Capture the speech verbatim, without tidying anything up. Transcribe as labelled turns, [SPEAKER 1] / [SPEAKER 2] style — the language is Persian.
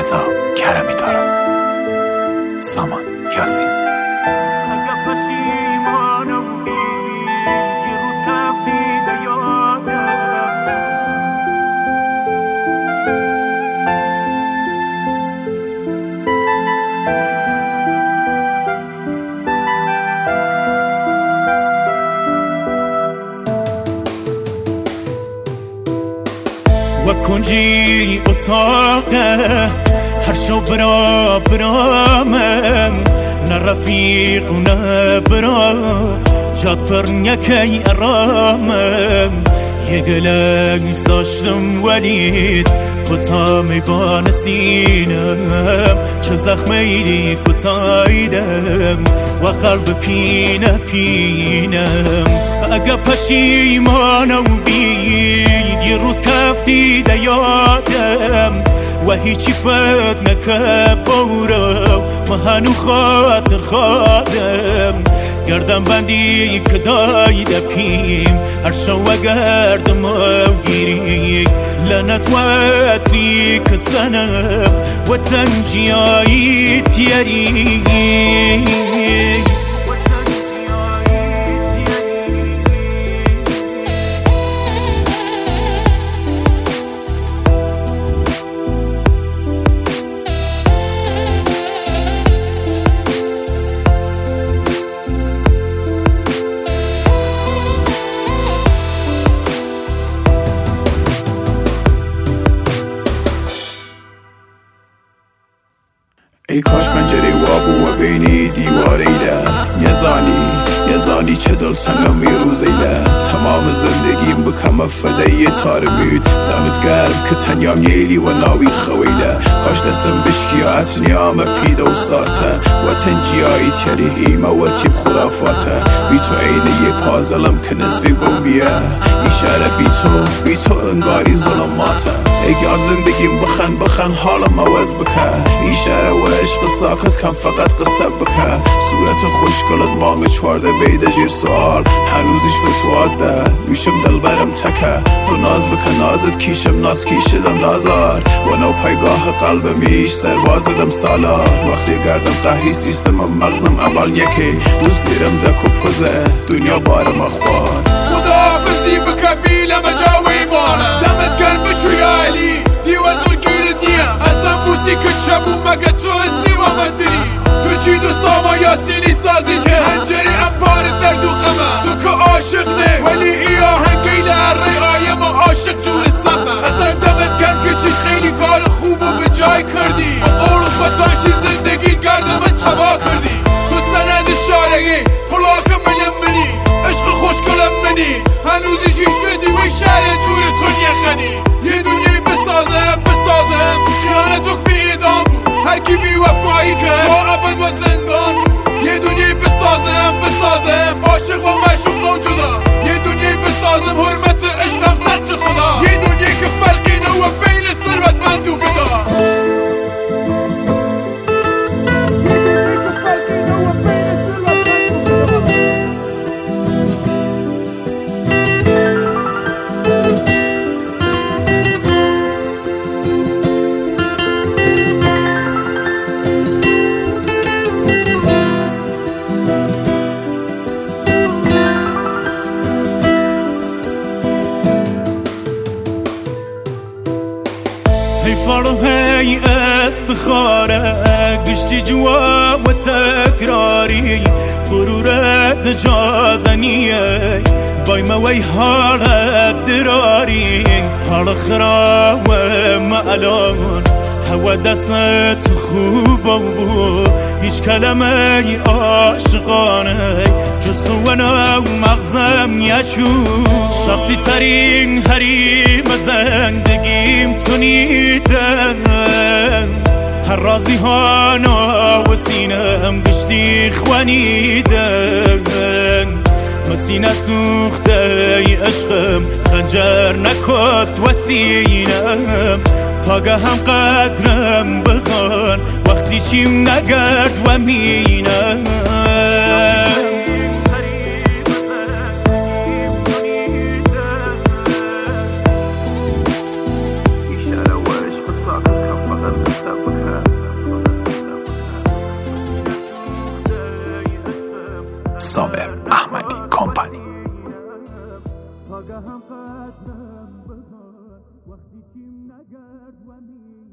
[SPEAKER 1] رضا کرمی دارم. سامان یاسین.
[SPEAKER 2] و کنجی اتاقه هر شو برا برامم نه رفیق و نه برا جاد پر نکی ارامم یه گلنگ داشتم ولید کتامی با نسینم چه زخمی کتایدم و قلب پینه پینم اگه پشیمانم بید یه روز کفتی دیادم و هیچی فکر نکه بورم ما هنو خاطر خادم گردم بندی که دایده پیم هر شو گردم و گیری لنت و اتری که زنم و تنجیایی تیری
[SPEAKER 3] ای کاش پنجره وابو و بینی دیواریله یزانی یزانی چه دل سنگم میروزیله تمام زندگیم بکم فدای تارمید دمت گرم که تنیام ییلی و ناوی خویله کاش دستم بشکی از نیام پیدا و ساته و تنجیایی تیری هیمه و تیم خرافاته بی تو اینه یه پازلم که نصفی گمبیه ایشاره بی تو بی تو انگاری ظلماته ای گار زندگیم بخن بخن حالم عوض بکن ایشاره و عشق ساکت کم فقط قصه بکن صورت خوشگلت مانگ چوارده بیده جیر سوال هنوزیش فتوات ده بیشم دل برم تکه تو ناز بکن نازت کیشم ناز کیشدم نازار و نو پایگاه قلب میش سربازدم سالار وقتی گردم قهری سیستم مغزم اول یکی دوست دیرم دکو پوزه دنیا بارم اخبار
[SPEAKER 4] خدا حافظی بکن بیلم جاوی مانه دمت گرم بشو یا علی دیو زور گیرت نیم اصلا بوسی که چبو مگه تو هستی و من دری تو چی دوستاما یاسینی سازی که هنجری انبارت در دو قمه تو که عاشق نه ولی ای آهنگی در رای ما عاشق جور سمه اصلا دمت گرم که چی خیلی کار خوب و به جای کردی با قول و فتاشی زندگی گردم تبا کردی تو سند شارگی پلاک ملم منی عشق خوشگلم منی هنوزی شیش بدی و شهر جور تو نیخنی یه دنیای بسازم بسازم خیانتو بی ایدام بود هر کی بی وفایی کرد تا ابد و زندان یه دنیای بسازم بسازم عاشق و معشوق موجودا یه دنیای بسازم حرمت عشقم سچ خدا یه دنیای که فرقی نو بین ثروتمند و گدا
[SPEAKER 2] هی فارو هی استخاره گشتی جوا و تکراری غرورت جازنیه بای موی حالت دراری حال خراب و معلان هوا دست خوب بود هیچ کلمه عاشقانه جز و نو مغزم یچو شخصی ترین حریم زندگیم تو نیدن هر رازی ها و سینم گشتی خوانیدن مسینه سوخته ای عشقم خنجر نکد و سینم تاگه هم قدرم بزن وقتی چیم نگرد و مینم
[SPEAKER 3] ایشاره و عشق ساکت کم فقط قصه بکن
[SPEAKER 2] هم قدرم بدار وقتی چیم نگرد و می